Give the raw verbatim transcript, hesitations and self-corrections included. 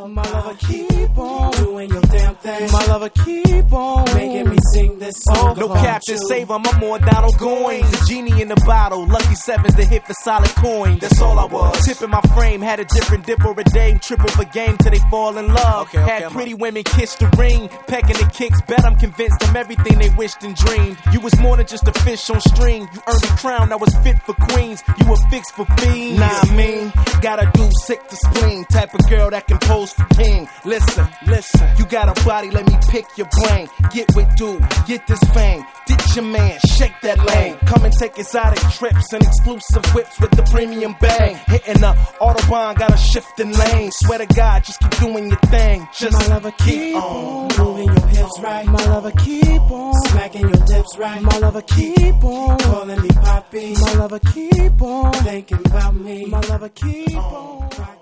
out. My lover, keep on doing your damn thing. My lover, keep on making me sing this song. No Captain Save 'em, I'm more Donald Goines. The genie in the bottle, lucky sevens to hit for solid coin. That's all I was. Tipping my frame, had a different dip or a dame. Triple for game till they fall in love. Okay, okay, had pretty women kiss the ring, pecking the kicks. Bet I'm convinced them everything they wished and dreamed. You was more than just a fish on string. You earned a crown that was fit for queens. You were fixed for fiends. Nah, I mean, gotta do sick to spleen. Type of girl that can pose for king. Listen, listen, you got a body, let me pick your brain. Get with dude, get this fame. Ditch your man, shake that lane. Come and take exotic trips and exclusive whips with the premium bang. Hitting the Autobahn, got a shifting lane. Swear to God, just keep doing your thing. Just my lover, keep on moving your hips right. My lover, keep on smacking your lips right. My lover, keep on calling me Poppy. My lover, keep on thinking about me. My lover, keep on.